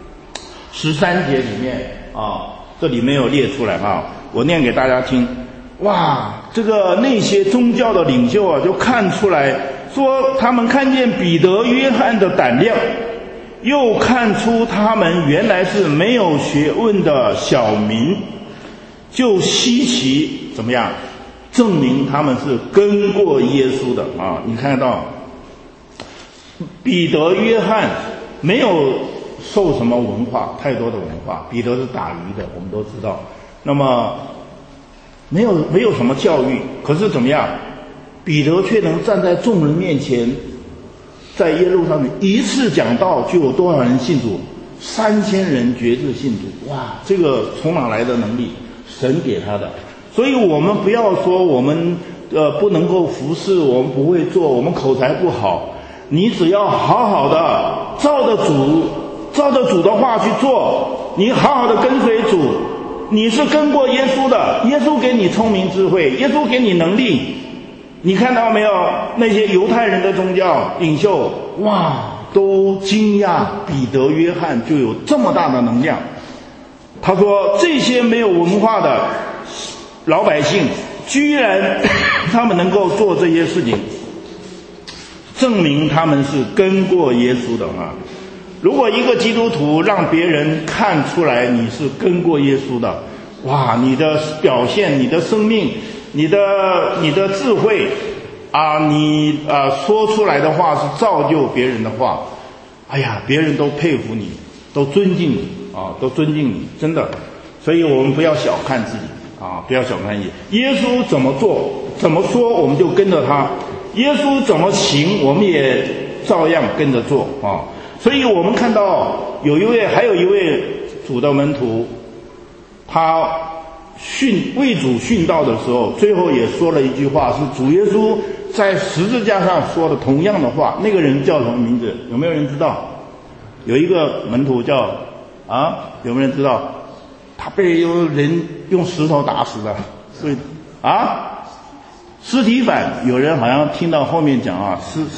13节里面这里没有列出来我念给大家听。哇，这个那些宗教的领袖就看出来，说他们看见彼得、约翰的胆量，又看出他们原来是没有学问的小民，就稀奇怎么样？证明他们是跟过耶稣的你看到彼得、约翰没有受什么文化，太多的文化。彼得是打鱼的，我们都知道。那么没有什么教育，可是怎么样？彼得却能站在众人面前，在耶路撒冷一次讲道就有多少人信主？3000人决志信主。哇，这个从哪来的能力？神给他的。所以我们不要说我们不能够服侍，我们不会做，我们口才不好。你只要好好的照着主的话去做，你好好的跟随主，你是跟过耶稣的，耶稣给你聪明智慧，耶稣给你能力。你看到没有？那些犹太人的宗教领袖，哇，都惊讶彼得、约翰就有这么大的能量。他说这些没有文化的老百姓居然他们能够做这些事情，证明他们是跟过耶稣的如果一个基督徒让别人看出来你是跟过耶稣的，哇，你的表现，你的生命，你的智慧你说出来的话是造就别人的话，哎呀，别人都佩服你，都尊敬你都尊敬你，真的。所以我们不要小看自己不要小看自己。耶稣怎么做怎么说，我们就跟着他；耶稣怎么行，我们也照样跟着做所以我们看到还有一位主的门徒，他为主殉道的时候，最后也说了一句话，是主耶稣在十字架上说的同样的话。那个人叫什么名字？有没有人知道？有一个门徒叫有没有人知道？他被有人用石头打死的，所以司提反。有人好像听到后面讲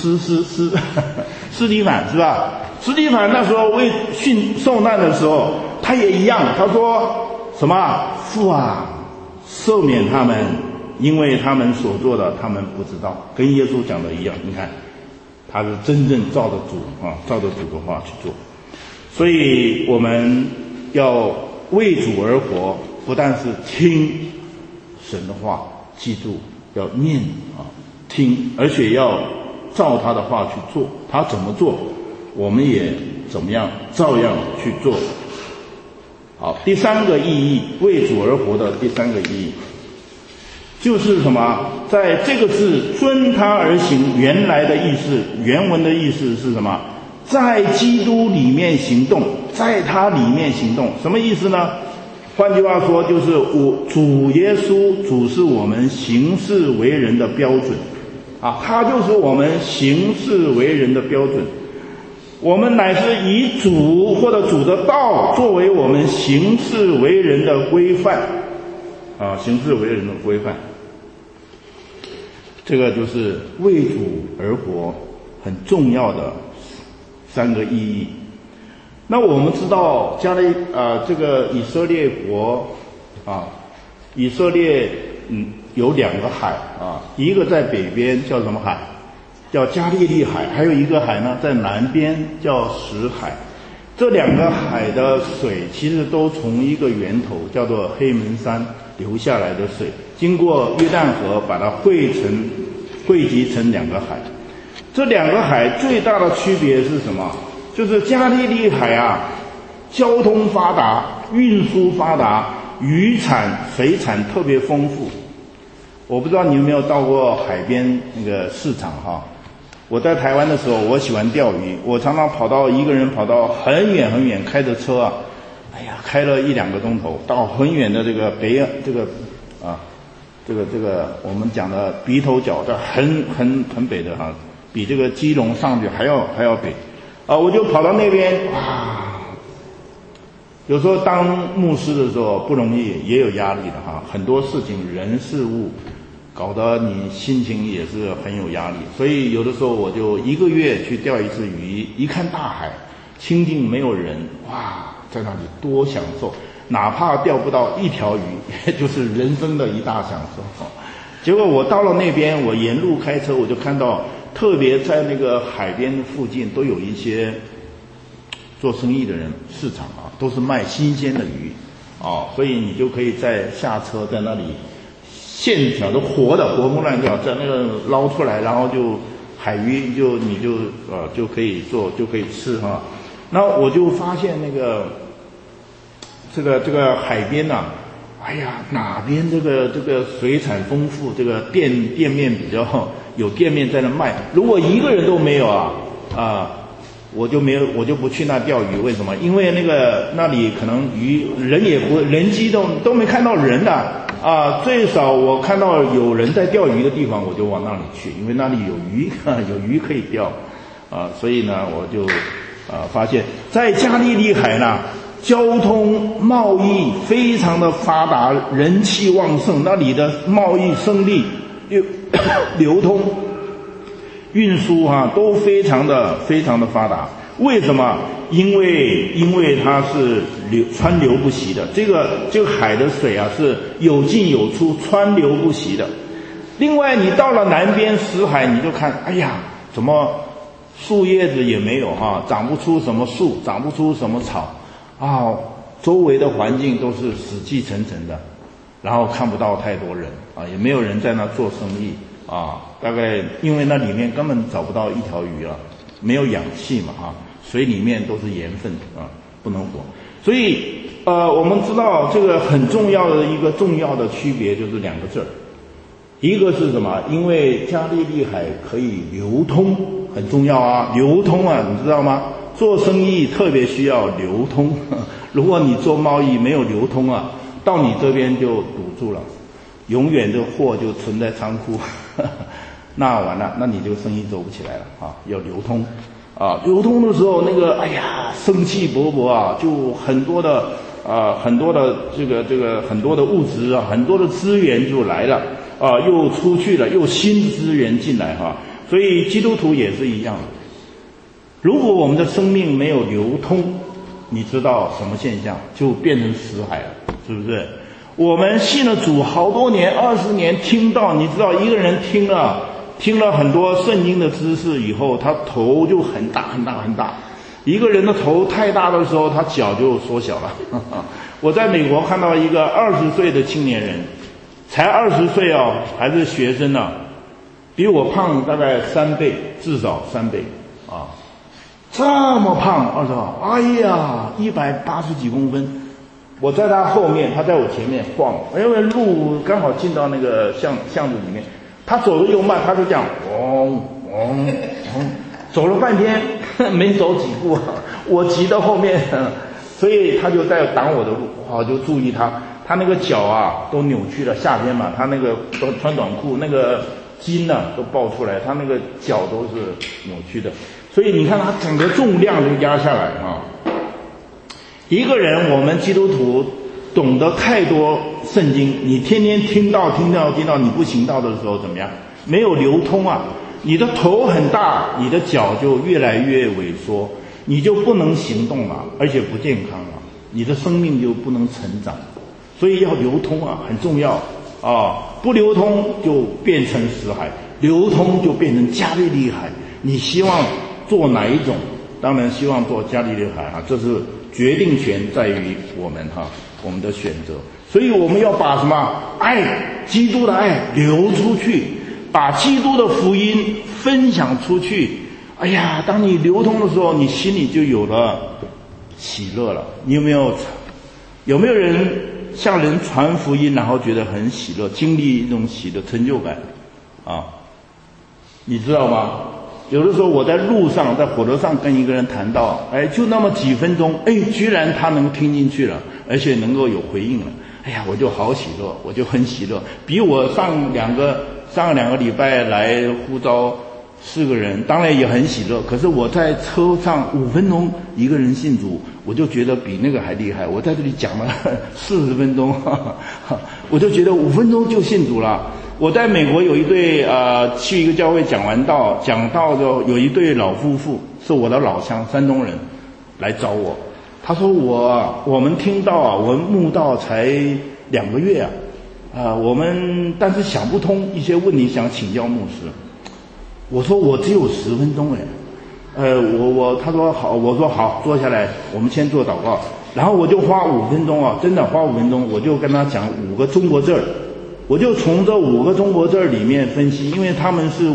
司提反是吧？司提反那时候为受难的时候，他也一样，他说什么？父啊，赦免他们，因为他们所做的他们不知道。跟耶稣讲的一样，你看他是真正照着主的话去做。所以我们要为主而活，不但是听神的话，记住要念听，而且要照他的话去做。他怎么做，我们也怎么样照样去做。好，第三个意义，为主而活的第三个意义， 就是什么？在这个字遵他而行，原来的意思，原文的意思是什么？在基督里面行动，在他里面行动，什么意思呢？换句话说，就是主耶稣，主是我们行事为人的标准啊，他就是我们行事为人的标准。我们乃是以主或者主的道作为我们行事为人的规范啊，行事为人的规范。这个就是为主而活很重要的三个意义。那我们知道这个以色列国啊，以色列有两个海啊，一个在北边叫什么海？叫加利利海，还有一个海呢在南边叫死海。这两个海的水其实都从一个源头叫做黑门山流下来的水，经过约旦河把它汇集成两个海。这两个海最大的区别是什么？就是加利利海啊，交通发达，运输发达，渔产水产特别丰富。我不知道你有没有到过海边那个市场哈？我在台湾的时候，我喜欢钓鱼，我常常一个人跑到很远很远，开着车啊，开了1-2个钟头，到很远的这个北岸，这个我们讲的鼻头角，这很北的哈，比这个基隆上去还要北啊，我就跑到那边哇。有时候当牧师的时候不容易，也有压力的哈，很多事情人事物搞得你心情也是很有压力，所以有的时候我就1个月去钓一次鱼，一看大海清静没有人，哇，在那里多享受，哪怕钓不到一条鱼，就是人生的一大享受。结果我到了那边，我沿路开车，我就看到特别在那个海边附近都有一些做生意的人，市场啊都是卖新鲜的鱼啊，所以你就可以在下车在那里现场都活蹦乱跳，在那个捞出来，然后就海鱼你就可以做，就可以吃哈。然后我就发现那个这个海边呐，哪边这个水产丰富，这个店面比较有店面在那卖。如果一个人都没有我就不去那钓鱼。为什么？因为那里可能人机都没看到人的啊，最少我看到有人在钓鱼的地方，我就往那里去，因为那里有鱼有鱼可以钓啊。所以呢，我就发现在加利利海呢，交通贸易非常的发达，人气旺盛，那里的贸易生意流通运输都非常的发达。为什么？因为它是川流不息的，这个海的水啊是有进有出，川流不息的。另外你到了南边死海，你就看怎么树叶子也没有长不出什么树，长不出什么草周围的环境都是死气沉沉的，然后看不到太多人也没有人在那做生意大概因为那里面根本找不到一条鱼了，没有氧气嘛水里面都是盐分不能活。所以我们知道这个很重要的一个重要的区别就是2个字，一个是什么？因为加利利海可以流通，很重要流通你知道吗？做生意特别需要流通，如果你做贸易没有流通到你这边就堵住了，永远这货就存在仓库那完了，那你这个生意做不起来了要流通流通的时候生气勃勃就很多的这个很多的物质很多的资源就来了又出去了，又新资源进来所以基督徒也是一样的。如果我们的生命没有流通，你知道什么现象？就变成死海了，是不是？我们信了主好多年，20年，听到你知道一个人听了很多圣经的知识以后，他头就很大很大很大。一个人的头太大的时候，他脚就缩小了。我在美国看到一个20岁的青年人，才20岁还是学生比我胖大概3倍，至少3倍这么胖，180几公分， 我在他后面，他在我前面晃，因为路刚好进到那个巷子里面，他走的又慢，他就这样走了半天没走几步，我急到后面，所以他就在挡我的路，我就注意他那个脚啊都扭曲了，夏天嘛，他那个穿短裤那个筋呢都爆出来，他那个脚都是扭曲的，所以你看他整个重量就压下来啊。一个人，我们基督徒懂得太多圣经，你天天听到，你不行道的时候怎么样？没有流通啊，你的头很大，你的脚就越来越萎缩，你就不能行动了，而且不健康了，你的生命就不能成长。所以要流通啊，很重要啊！不流通就变成死海，流通就变成加利利海。你希望做哪一种？当然希望做加利利海啊，这是决定权在于我们我们的选择。所以我们要把什么爱，基督的爱流出去，把基督的福音分享出去。哎呀，当你流通的时候，你心里就有了喜乐了。你有没有人向人传福音，然后觉得很喜乐，经历一种喜乐成就感啊？你知道吗？有的时候我在路上，在火车上跟一个人谈到，就那么几分钟，居然他能听进去了，而且能够有回应了。哎呀，我就好喜乐，我就很喜乐，比我上两个礼拜来呼召4个人，当然也很喜乐。可是我在车上5分钟一个人信主，我就觉得比那个还厉害。我在这里讲了40分钟，我就觉得5分钟就信主了。我在美国有一对去一个教会讲到有一对老夫妇，是我的老乡山东人来找我。他说我们听到我们慕道才2个月我们但是想不通一些问题，想请教牧师。我说我只有10分钟他说好，我说好，坐下来我们先做祷告。然后我就花5分钟真的花5分钟，我就跟他讲5个中国字儿。我就从这5个中国字里面分析，因为他们是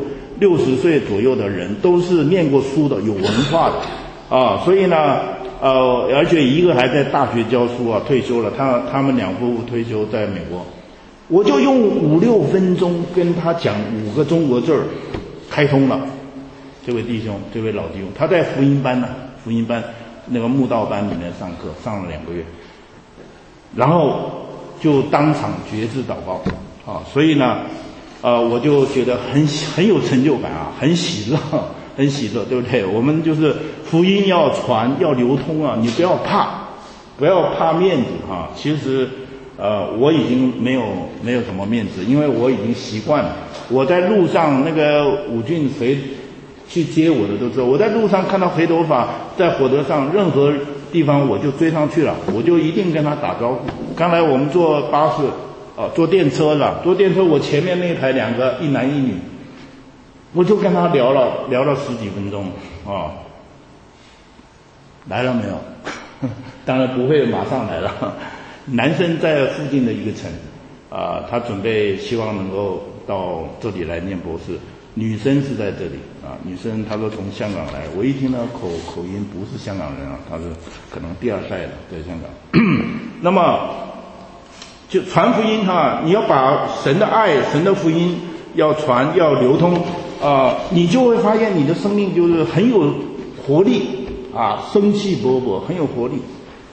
60岁左右的人，都是念过书的，有文化的所以呢而且一个还在大学教书退休了，他们2夫妇退休在美国。我就用5-6分钟跟他讲5个中国字儿，开通了。这位弟兄，这位老弟兄，他在福音班那个慕道班里面上课，上了2个月，然后就当场决志祷告所以呢我就觉得很有成就感很喜乐，对不对？我们就是福音要传，要流通你不要怕面子其实我已经没有什么面子，因为我已经习惯了。我在路上，那个武俊谁去接我的都知道，我在路上看到黑头发在火车上任何地方我就追上去了，我就一定跟他打招呼。刚才我们坐巴士坐电车我前面那排2个，一男一女，我就跟他聊了10几分钟来了没有？当然不会马上来了。男生在附近的一个城他准备希望能够到这里来念博士。女生是在这里女生她说从香港来，我一听到口音不是香港人她是可能第2代的在香港。那么就传福音你要把神的爱、神的福音要传，要流通你就会发现你的生命就是很有活力生气勃勃，很有活力。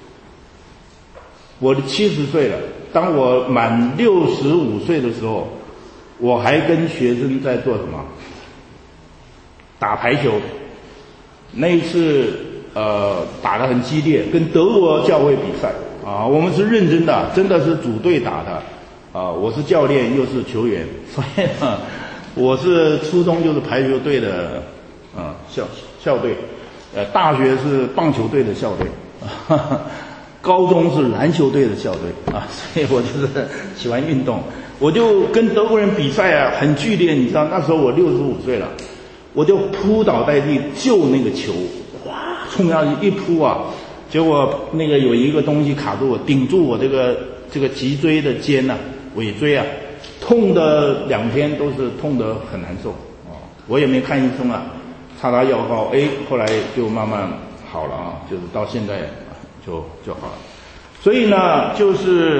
我70岁了，当我满65岁的时候，我还跟学生在做什么？打排球。那一次打得很激烈，跟德国教会比赛我们是认真的，真的是组队打的我是教练又是球员，所以呢我是初中就是排球队的校队，大学是棒球队的校队高中是篮球队的校队所以我就是喜欢运动。我就跟德国人比赛很剧烈，你知道那时候我65岁了，我就扑倒在地救那个球，哇，冲下去一扑结果那个有一个东西卡住我，顶住我这个脊椎的肩尾椎痛的2天都是痛得很难受我也没看医生擦药膏后来就慢慢好了就是到现在就好了。 所以呢，就是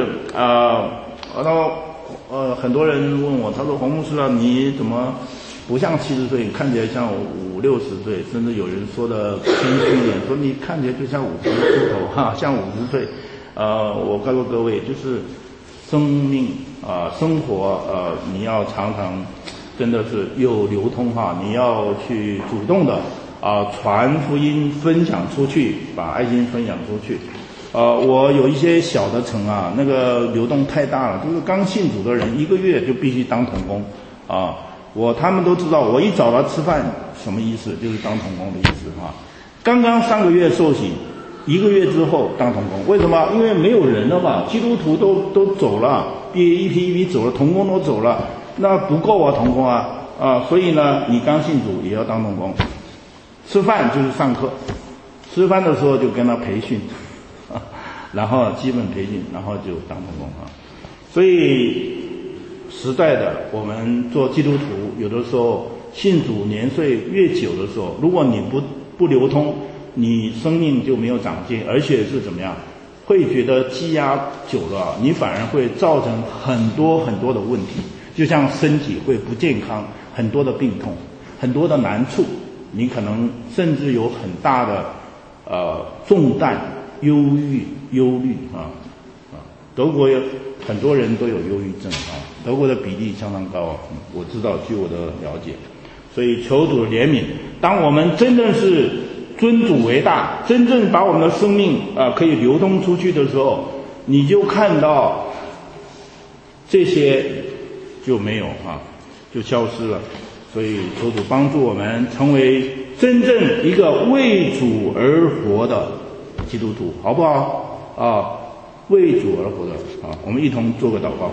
很多人问我，他说黄牧师啊，你怎么不像70岁，看起来像50、60岁，甚至有人说的谦虚一点，说你看起来就像50出头哈，像50岁。我告诉各位，就是生命生活你要常常真的是有流通哈，你要去主动的传福音，分享出去，把爱心分享出去。我有一些小的城那个流动太大了，就是刚信主的人1个月就必须当同工他们都知道，我一找他吃饭什么意思，就是当同工的意思刚刚3个月受洗，1个月之后当同工，为什么？因为没有人了嘛，基督徒都走了，一批走了，同工都走了，那不够同工所以呢，你刚信主也要当同工。吃饭就是上课，吃饭的时候就跟他培训然后基本培训，然后就当同工所以实在的，我们做基督徒有的时候信主年岁越久的时候，如果你不流通，你生命就没有长进，而且是怎么样，会觉得积压久了，你反而会造成很多很多的问题，就像身体会不健康，很多的病痛，很多的难处，你可能甚至有很大的重担、忧虑德国有很多人都有忧郁症德国的比例相当高我知道，据我的了解。所以求主的怜悯，当我们真正是尊主为大，真正把我们的生命可以流通出去的时候，你就看到这些就没有就消失了。所以求主帮助我们成为真正一个为主而活的基督徒，好不好为主而活的我们一同做个祷告。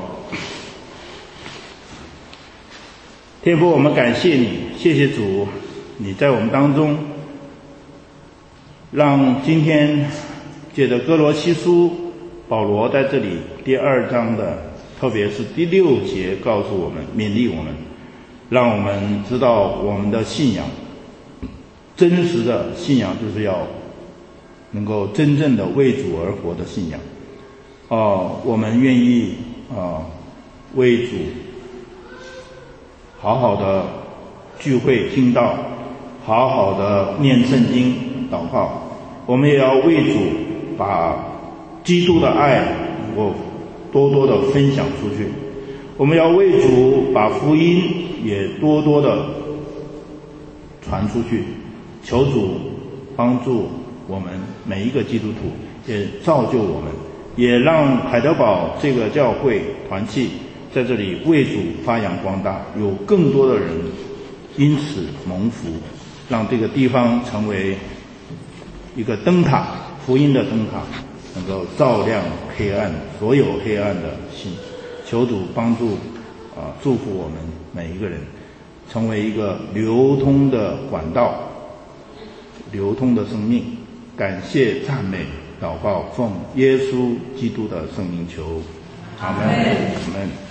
天父，我们感谢你，谢谢主，你在我们当中，让今天借着哥罗西书，保罗在这里第2章的，特别是第6节告诉我们，勉励我们，让我们知道我们的信仰，真实的信仰就是要能够真正的为主而活的信仰我们愿意为主好好的聚会听道，好好的念圣经祷告，我们也要为主把基督的爱能够多多的分享出去，我们要为主把福音也多多的传出去。求主帮助我们每一个基督徒，也造就我们，也让海德堡这个教会团契在这里为主发扬光大，有更多的人因此蒙福，让这个地方成为一个灯塔，福音的灯塔，能够照亮黑暗，所有黑暗的心。求主帮助祝福我们每一个人成为一个流通的管道，流通的生命。感谢赞美祷告，奉耶稣基督的圣名求，阿们，阿们。